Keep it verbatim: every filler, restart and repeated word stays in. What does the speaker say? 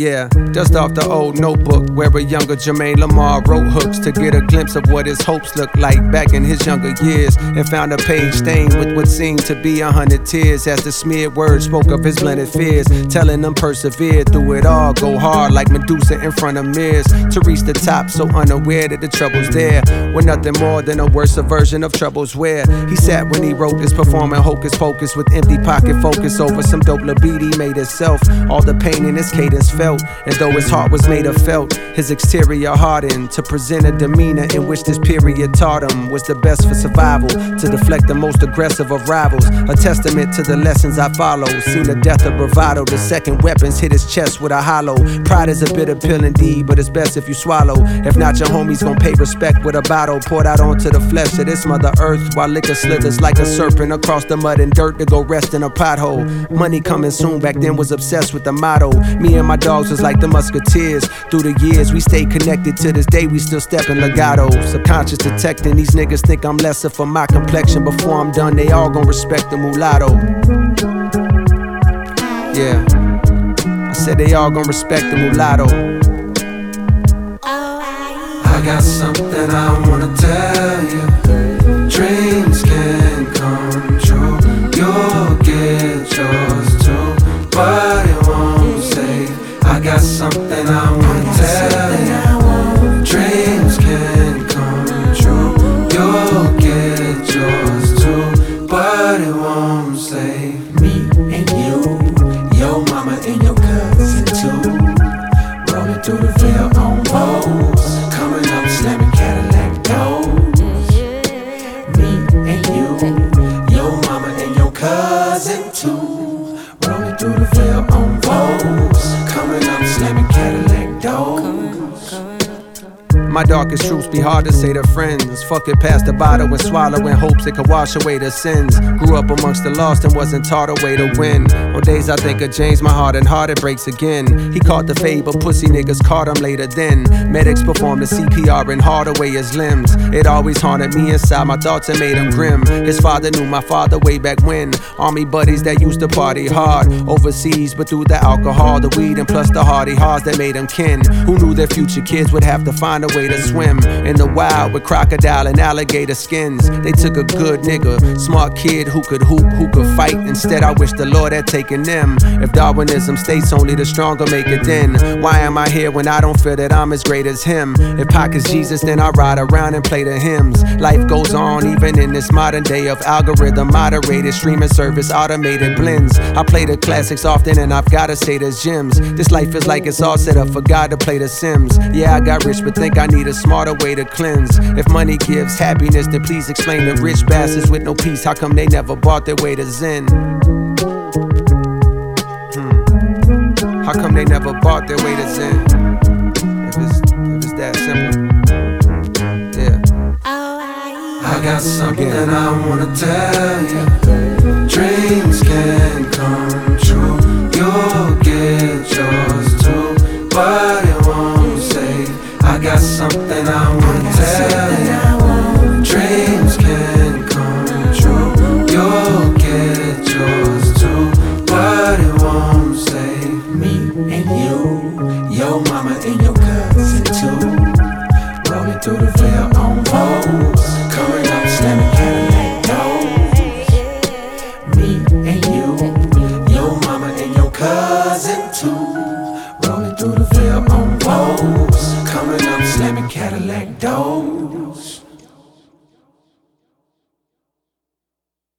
Yeah, dust off the old notebook where a younger Jermaine Lamar wrote hooks to get a glimpse of what his hopes looked like back in his younger years, and found a page stained with what seemed to be a hundred tears as the smeared words spoke of his blended fears, telling them persevere through it all, go hard like Medusa in front of mirrors to reach the top, so unaware that the trouble's there were nothing more than a worse version of troubles where he sat when he wrote this, performing hocus pocus with empty pocket focus over some dope libido he made himself. All the pain in his cadence felt, and though his heart was made of felt, his exterior hardened to present a demeanor in which this period taught him was the best for survival, to deflect the most aggressive of rivals. A testament to the lessons I followed. Seen the death of bravado, the second weapons hit his chest with a hollow. Pride is a bitter pill indeed, but it's best if you swallow. If not, your homies gon' pay respect with a bottle poured out onto the flesh of this mother earth, while liquor slithers like a serpent across the mud and dirt to go rest in a pothole. Money coming soon, back then was obsessed with the motto. Me and my dogs was like the musketeers. Through the years we stayed connected, to this day we still steppin' legato. Subconscious detecting, these niggas think I'm lesser for my complexion. Before I'm done, they all gon' respect the mulatto. Yeah, I said they all gon' respect the mulatto. I got something I wanna tell you. Dreams can come true. You'll get yours too, but it won't save. I got something I wanna tell you. Dreams can come true. You'll get yours too, but it won't save. Me and you, your mama and your cousin too, rolling through the veil on Vogues, coming up slamming Cadillac doors. Me and you, your mama and your cousin too, rolling through the veil on Vogues, coming up slamming Cadillac doors. My darkest truths be hard to say to friends. Fuck it, pass the bottle and swallow in hopes it could wash away the sins. Grew up amongst the lost and wasn't taught a way to win. On days I think of James, my heart and heart it breaks again. He caught the fade, but pussy niggas caught him later then. Medics performed the C P R and hauled away his limbs. It always haunted me inside my thoughts and made him grim. His father knew my father way back when. Army buddies that used to party hard overseas, but through the alcohol, the weed, and plus the hardy hearts that made him kin. Who knew their future kids would have to find a way to swim in the wild with crocodile and alligator skins. They took a good nigga, smart kid who could hoop, who could fight. Instead I wish the Lord had taken them. If Darwinism states only the stronger make it, then why am I here when I don't feel that I'm as great as him? If Pac is Jesus, then I ride around and play the hymns. Life goes on even in this modern day of algorithm moderated streaming service, automated blends. I play the classics often and I've gotta say there's gems. This life is like it's all set up for God to play the Sims. Yeah, I got rich but think I need a smarter way to cleanse. If money gives happiness, then please explain to rich bastards with no peace how come they never bought their way to Zen. Hmm. How come they never bought their way to Zen? If it's, if it's that simple. Yeah. I got something I wanna tell you. Dreams can come true. You'll get yours too, but it won't save. I got something I wanna tell you. Dreams can come true. You'll get yours too, but it won't save. Me and you, your mama and your cousin too, rolling through the veil